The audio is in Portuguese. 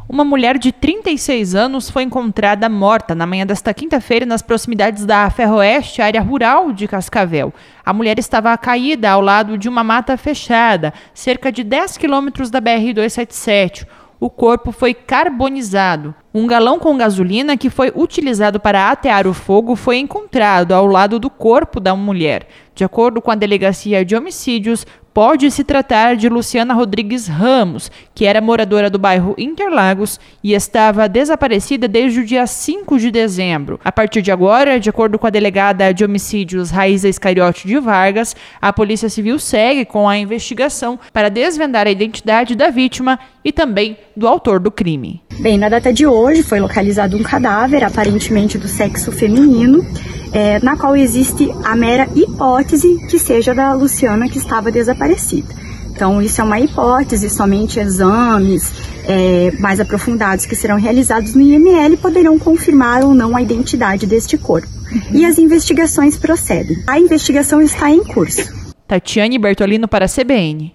Uma mulher de 36 anos foi encontrada morta na manhã desta quinta-feira nas proximidades da Ferroeste, área rural de Cascavel. A mulher estava caída ao lado de uma mata fechada, cerca de 10 quilômetros da BR-277. O corpo foi carbonizado. Um galão com gasolina que foi utilizado para atear o fogo foi encontrado ao lado do corpo da mulher. De acordo com a Delegacia de Homicídios, pode se tratar de Luciana Rodrigues Ramos, que era moradora do bairro Interlagos e estava desaparecida desde o dia 5 de dezembro. A partir de agora, de acordo com a delegada de homicídios Raíza Iscariote de Vargas, a Polícia Civil segue com a investigação para desvendar a identidade da vítima e também do autor do crime. Bem, na data de hoje foi localizado um cadáver, aparentemente do sexo feminino, na qual existe a mera hipótese que seja da Luciana que estava desaparecida. Então, isso é uma hipótese, somente exames mais aprofundados que serão realizados no IML poderão confirmar ou não a identidade deste corpo. E as investigações procedem. A investigação está em curso. Tatiane Bertolino para a CBN.